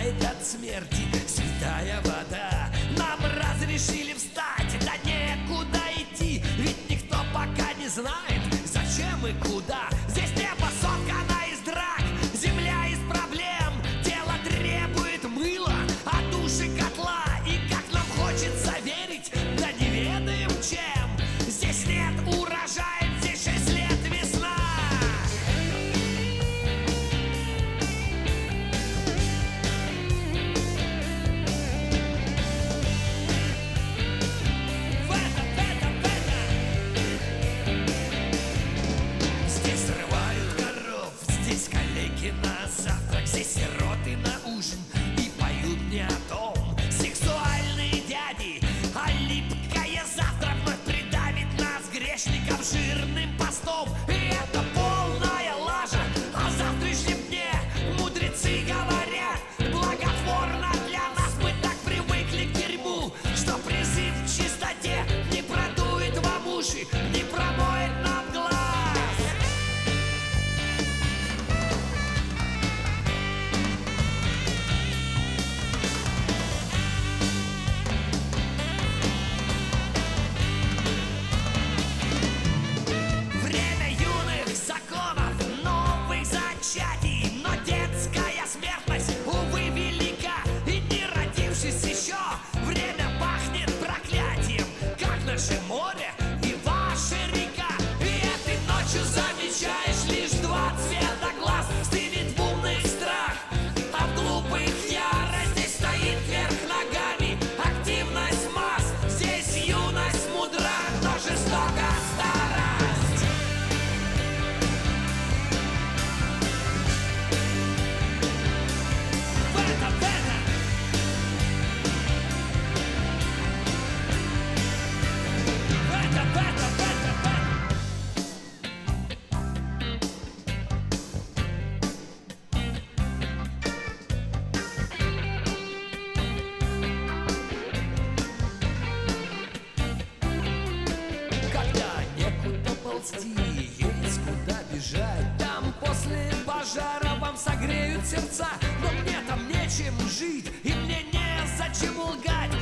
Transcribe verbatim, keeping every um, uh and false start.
спасает от смерти святая вода. Нам разрешили встать, да некуда идти, ведь никто пока не знает, зачем и куда. Здесь небо соткано из драк, земля из проблем, тело требует мыла, а души котла. И как нам хочется верить, да не ведаем чем. Здесь нет урожая, здесь шесть лет весна. В это, в это, в это. Здесь срывают коров, здесь коллеги на завтрак, здесь сироты на ужин и поют мне о том. Сексуальные дяди, а липкая завтра вновь придавит нас грешников жирным постом. И это полная лажа. О завтрашнем дне мудрецы говорят благотворно для нас. Мы так привыкли к дерьму, что призыв к чистоте не продует вам уши, не промоет нам глаз. Время юных законов, новых зачатий, но детская смертность, увы, велика. И не родившись еще, время пахнет проклятием, как наше море и ваша река. И этой ночью замечаешь лишь два цвета глаз. Стынет в умных страх, а в глупых ярость. Здесь стоит вверх ногами активность масс. Здесь юность мудра, но жестока старость. В это, в это. В это, в это, в это, в это. Когда некуда ползти, есть куда бежать. Там после пожара вам согреют сердца. Но мне там нечем жить, и мне незачем лгать.